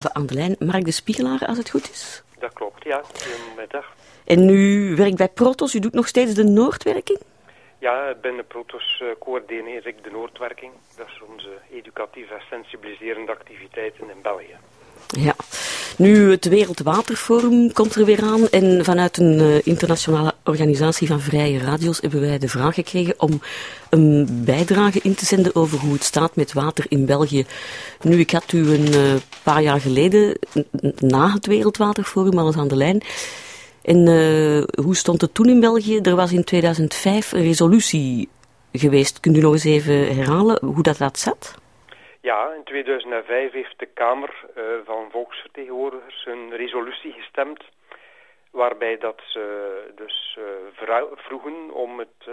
aan de lijn Mark de Spiegelaar, als het goed is. Dat klopt, ja. Goedemiddag. En u werkt bij Protos, u doet nog steeds de Noordwerking? Ja, binnen Protos coördineer ik de Noordwerking. Dat is onze educatieve en sensibiliserende activiteiten in België. Ja. Nu, het Wereldwaterforum komt er weer aan en vanuit een internationale organisatie van vrije radio's hebben wij de vraag gekregen om een bijdrage in te zenden over hoe het staat met water in België. Nu, ik had u een paar jaar geleden, na het Wereldwaterforum, alles aan de lijn. En hoe stond het toen in België? Er was in 2005 een resolutie geweest. Kunt u nog eens even herhalen hoe dat zat? Ja, in 2005 heeft de Kamer van Volksvertegenwoordigers een resolutie gestemd waarbij dat ze dus vroegen om het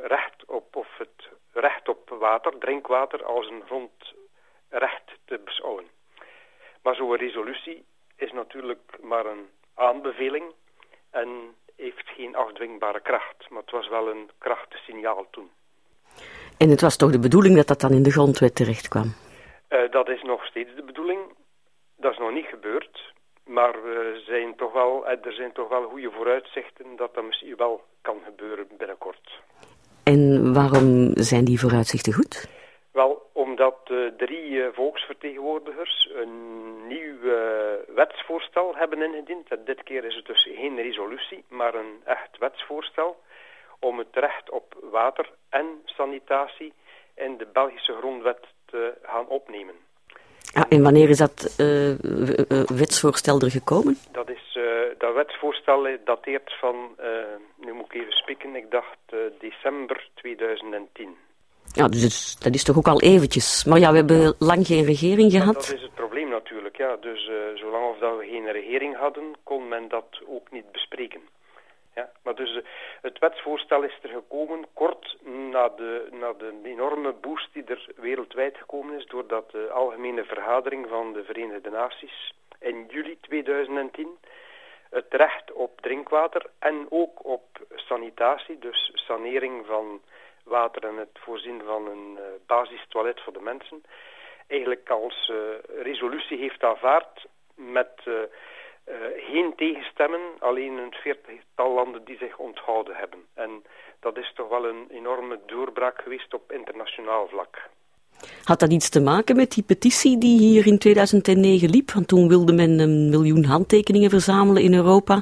recht op water, drinkwater, als een grondrecht te beschouwen. Maar zo'n resolutie is natuurlijk maar een aanbeveling en heeft geen afdwingbare kracht. Maar het was wel een krachtig signaal toen. En het was toch de bedoeling dat dat dan in de grondwet terecht kwam? Dat is nog steeds de bedoeling. Dat is nog niet gebeurd. Maar er zijn toch wel goede vooruitzichten dat dat misschien wel kan gebeuren binnenkort. En waarom zijn die vooruitzichten goed? Wel, omdat 3 volksvertegenwoordigers een nieuw wetsvoorstel hebben ingediend. En dit keer is het dus geen resolutie, maar een echt wetsvoorstel om het recht op water en sanitatie in de Belgische grondwet te gaan opnemen. En wanneer is dat wetsvoorstel er gekomen? Dat wetsvoorstel dateert van, nu moet ik even spieken, ik dacht december 2010. Ja, dus dat is toch ook al eventjes. Maar ja, we hebben lang geen regering gehad. Dat is het probleem natuurlijk, ja. Dus zolang of dat we geen regering hadden, kon men dat ook niet bespreken. Ja, maar dus het wetsvoorstel is er gekomen kort na de enorme boost die er wereldwijd gekomen is doordat de Algemene Vergadering van de Verenigde Naties in juli 2010 het recht op drinkwater en ook op sanitatie, dus sanering van water en het voorzien van een basistoilet voor de mensen, eigenlijk als resolutie heeft aanvaard met geen tegenstemmen, alleen een 40-tal landen die zich onthouden hebben. En dat is toch wel een enorme doorbraak geweest op internationaal vlak. Had dat iets te maken met die petitie die hier in 2009 liep? Want toen wilde men 1 miljoen handtekeningen verzamelen in Europa.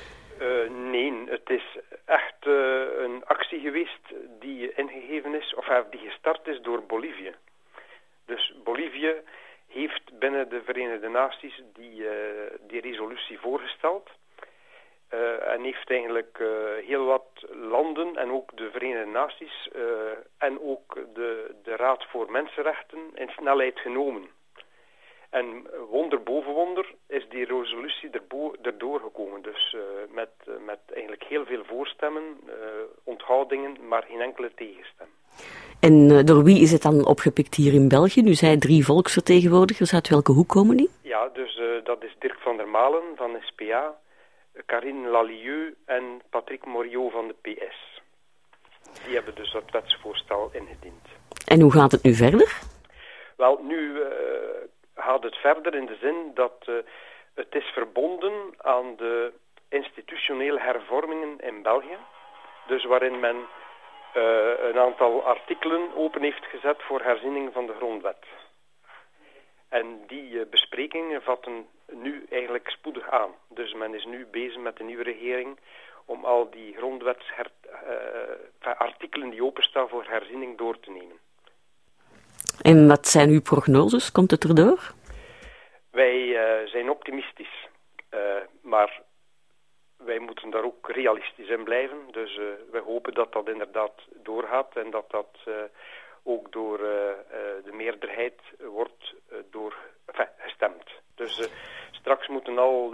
Nee, het is echt een actie geweest die ingegeven is, of die gestart is door Bolivie. Dus Bolivie heeft binnen de Verenigde Naties die resolutie voorgesteld. En heeft eigenlijk heel wat landen en ook de Verenigde Naties en ook de Raad voor Mensenrechten in snelheid genomen. En wonder boven wonder is die resolutie erdoor gekomen. Dus met eigenlijk heel veel voorstemmen, onthoudingen, maar geen enkele tegenstem. En door wie is het dan opgepikt hier in België? Nu zei 3 volksvertegenwoordigers, uit welke hoek komen die? Ja, dus dat is Dirk van der Malen van SPA, Karine Lallieu en Patrick Moriot van de PS. Die hebben dus dat wetsvoorstel ingediend. En hoe gaat het nu verder? Wel, nu gaat het verder in de zin dat het is verbonden aan de institutionele hervormingen in België. Dus waarin men een aantal artikelen open heeft gezet voor herziening van de grondwet. En die besprekingen vatten nu eigenlijk spoedig aan. Dus men is nu bezig met de nieuwe regering om al die grondwetsartikelen die openstaan voor herziening door te nemen. En wat zijn uw prognoses? Komt het erdoor? Wij zijn optimistisch, maar wij moeten daar ook realistisch in blijven. Dus we hopen dat dat inderdaad doorgaat en dat dat ook door de meerderheid wordt gestemd. Dus straks moeten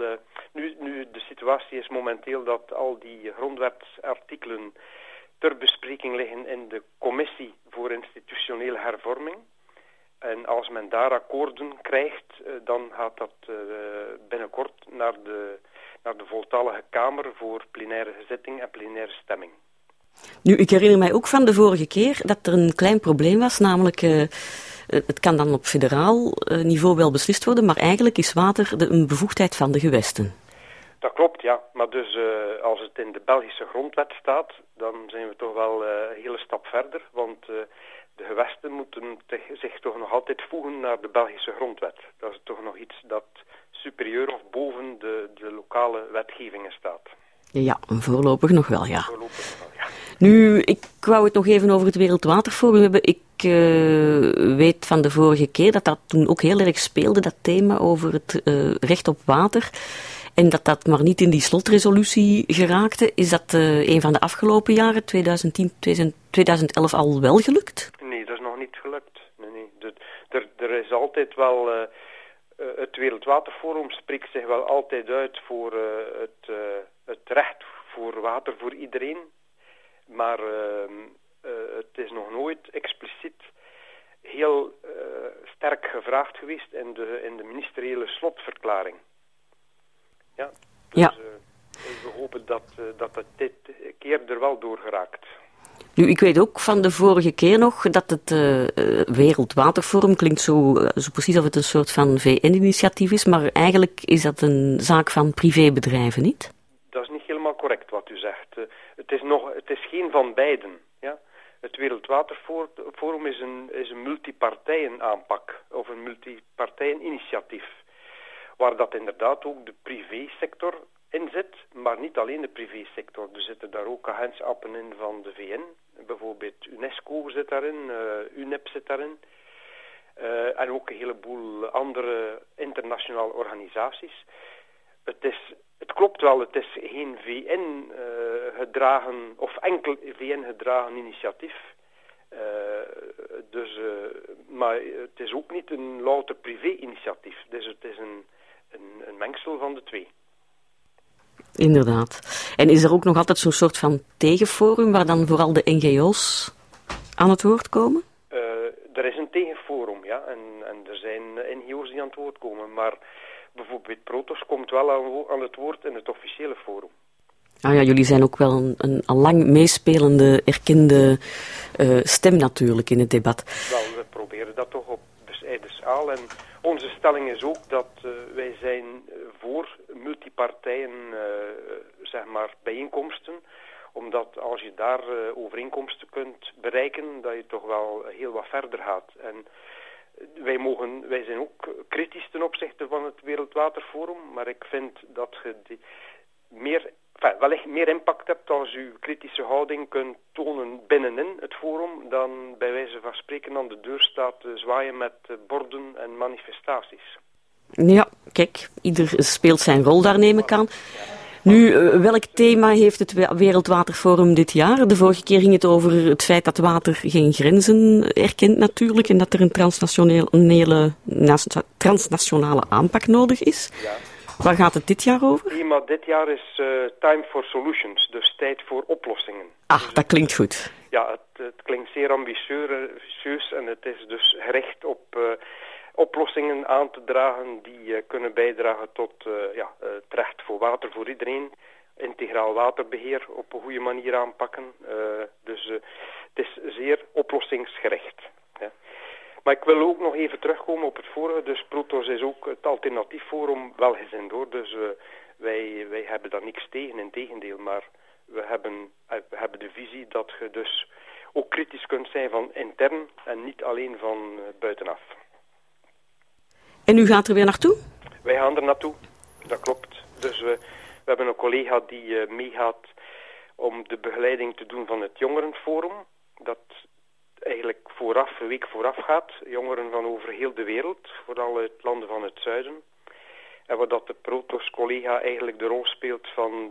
nu de situatie is momenteel dat al die grondwetsartikelen ter bespreking liggen in de Commissie voor Institutionele Hervorming. En als men daar akkoorden krijgt, dan gaat dat binnenkort naar de voltallige Kamer voor plenaire zitting en plenaire stemming. Nu, ik herinner mij ook van de vorige keer dat er een klein probleem was, namelijk het kan dan op federaal niveau wel beslist worden, maar eigenlijk is water een bevoegdheid van de gewesten. Dat klopt, ja. Maar dus als het in de Belgische grondwet staat, dan zijn we toch wel een hele stap verder. Want de gewesten moeten zich toch nog altijd voegen naar de Belgische grondwet. Dat is toch nog iets dat superieur of boven de lokale wetgevingen staat. Ja, voorlopig nog wel, ja. Voorlopig nog wel, ja. Nu, ik wou het nog even over het Wereldwaterforum hebben. Ik weet van de vorige keer dat toen ook heel erg speelde, dat thema over het recht op water. En dat maar niet in die slotresolutie geraakte. Is dat een van de afgelopen jaren, 2010, 2011, al wel gelukt? Nee, dat is nog niet gelukt. Nee. Er is altijd wel... het Wereldwaterforum spreekt zich wel altijd uit voor het recht voor water voor iedereen. Maar het is nog nooit expliciet heel sterk gevraagd geweest in de ministeriële slotverklaring. Ja, dus ja. We hopen dat het dit keer er wel door geraakt. Nu, ik weet ook van de vorige keer nog dat het Wereldwaterforum klinkt zo precies of het een soort van VN-initiatief is, maar eigenlijk is dat een zaak van privébedrijven, niet? Dat is niet helemaal correct wat u zegt. Het is geen van beiden. Ja? Het Wereldwaterforum is een multipartijenaanpak of een multipartijeninitiatief, waar dat inderdaad ook de privésector in zit, maar niet alleen de privésector. Er zitten daar ook agentschappen in van de VN. Bijvoorbeeld UNESCO zit daarin, UNEP zit daarin. En ook een heleboel andere internationale organisaties. Het klopt wel, het is geen VN-gedragen of enkel VN-gedragen initiatief. Maar het is ook niet een louter privé-initiatief. Dus het is een mengsel van de twee. Inderdaad. En is er ook nog altijd zo'n soort van tegenforum waar dan vooral de NGO's aan het woord komen? Er is een tegenforum, ja. En er zijn NGO's die aan het woord komen. Maar bijvoorbeeld Protos komt wel aan het woord in het officiële forum. Ah ja, jullie zijn ook wel een al lang meespelende, erkende stem natuurlijk in het debat. Wel, we proberen dat toch op bescheiden schaal. En onze stelling is ook dat wij zijn voor multipartijen, bijeenkomsten. Omdat als je daar overeenkomsten kunt bereiken, dat je toch wel heel wat verder gaat. En wij zijn ook kritisch ten opzichte van het Wereldwaterforum, maar ik vind dat je wellicht meer impact hebt als je kritische houding kunt tonen binnenin het forum dan bij wijze van spreken aan de deur staat zwaaien met borden en manifestaties. Ja, kijk, ieder speelt zijn rol daar, neem ik aan. Nu, welk thema heeft het Wereldwaterforum dit jaar? De vorige keer ging het over het feit dat water geen grenzen erkent natuurlijk en dat er een transnationale aanpak nodig is. Ja. Waar gaat het dit jaar over? Thema dit jaar is Time for Solutions, dus tijd voor oplossingen. Ah, dus dat klinkt goed. Ja, het klinkt zeer ambitieus en het is dus gericht op oplossingen aan te dragen die kunnen bijdragen tot het recht voor water voor iedereen. Integraal waterbeheer op een goede manier aanpakken. Dus het is zeer oplossingsgericht. Ja. Maar ik wil ook nog even terugkomen op het vorige. Dus Protos is ook het alternatief forum welgezind hoor. Dus wij hebben daar niks tegen, in tegendeel. Maar we hebben de visie dat je dus ook kritisch kunt zijn van intern en niet alleen van buitenaf. En u gaat er weer naartoe? Wij gaan er naartoe, dat klopt. Dus we hebben een collega die meegaat om de begeleiding te doen van het jongerenforum. Dat eigenlijk een week vooraf gaat. Jongeren van over heel de wereld, vooral uit landen van het zuiden. En waar dat de Protos-collega eigenlijk de rol speelt van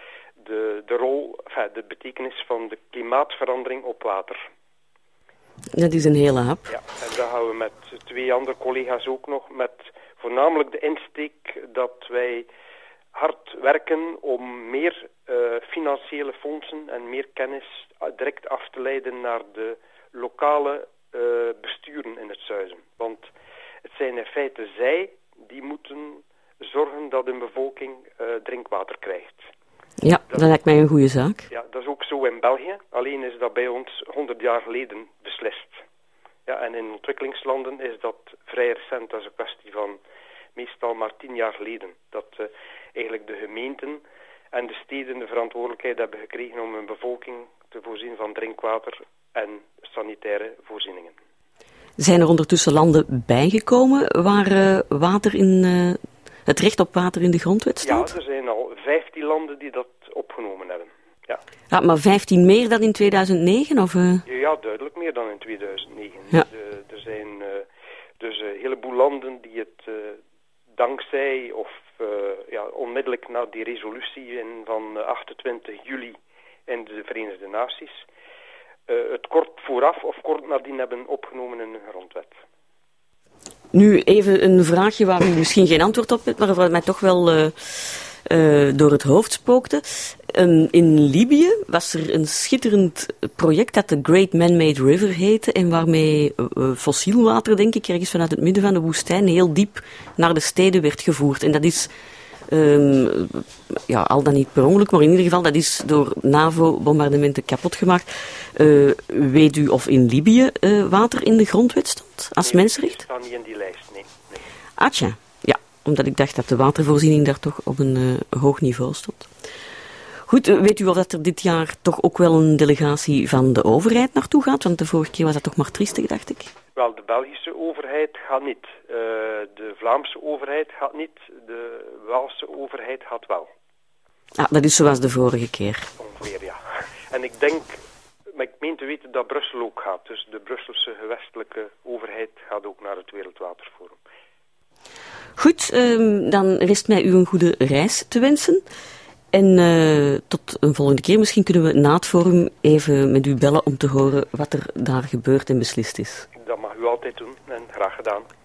de betekenis van de klimaatverandering op water. Dat is een hele hap. Ja, en daar gaan we met 2 andere collega's ook nog met voornamelijk de insteek dat wij hard werken om meer financiële fondsen en meer kennis direct af te leiden naar de lokale besturen in het zuiden. Want het zijn in feite zij die moeten zorgen dat een bevolking drinkwater krijgt. Ja, dat lijkt mij een goede zaak. Ja, dat is ook zo in België. Alleen is dat bij ons 100 jaar geleden beslist. Ja, en in ontwikkelingslanden is dat vrij recent. Dat is een kwestie van meestal maar 10 jaar geleden. Dat eigenlijk de gemeenten en de steden de verantwoordelijkheid hebben gekregen om hun bevolking te voorzien van drinkwater en sanitaire voorzieningen. Zijn er ondertussen landen bijgekomen waar water in, het recht op water in de grondwet staat? Ja, er zijn al 15 landen die dat opgenomen hebben. Ja. Ja, maar 15 meer dan in 2009? Of, Ja, duidelijk meer dan in 2009. Ja. Er zijn dus een heleboel landen die het dankzij of onmiddellijk na die resolutie van 28 juli in de Verenigde Naties het kort vooraf of kort nadien hebben opgenomen in hun grondwet. Nu even een vraagje waar u misschien geen antwoord op hebt, maar wat mij toch wel door het hoofd spookte. In Libië was er een schitterend project dat de Great Man-Made River heette en waarmee fossiel water, denk ik, ergens vanuit het midden van de woestijn heel diep naar de steden werd gevoerd. En dat is, al dan niet per ongeluk, maar in ieder geval, dat is door NAVO-bombardementen kapot gemaakt. Weet u of in Libië water in de grondwet stond als mensenrecht? Dat staat niet in die lijst, nee. Ah, tja. Ja, omdat ik dacht dat de watervoorziening daar toch op een hoog niveau stond. Goed, weet u of dat er dit jaar toch ook wel een delegatie van de overheid naartoe gaat? Want de vorige keer was dat toch maar triestig, dacht ik. Wel, de Belgische overheid gaat niet. De Vlaamse overheid gaat niet. De Waalse overheid gaat wel. Ah, dat is zoals de vorige keer. Ongeveer, ja. En ik denk, maar ik meen te weten dat Brussel ook gaat. Dus de Brusselse gewestelijke overheid gaat ook naar het Wereldwaterforum. Goed, dan rest mij u een goede reis te wensen. En tot een volgende keer. Misschien kunnen we na het forum even met u bellen om te horen wat er daar gebeurd en beslist is. Dat mag u altijd doen en graag gedaan.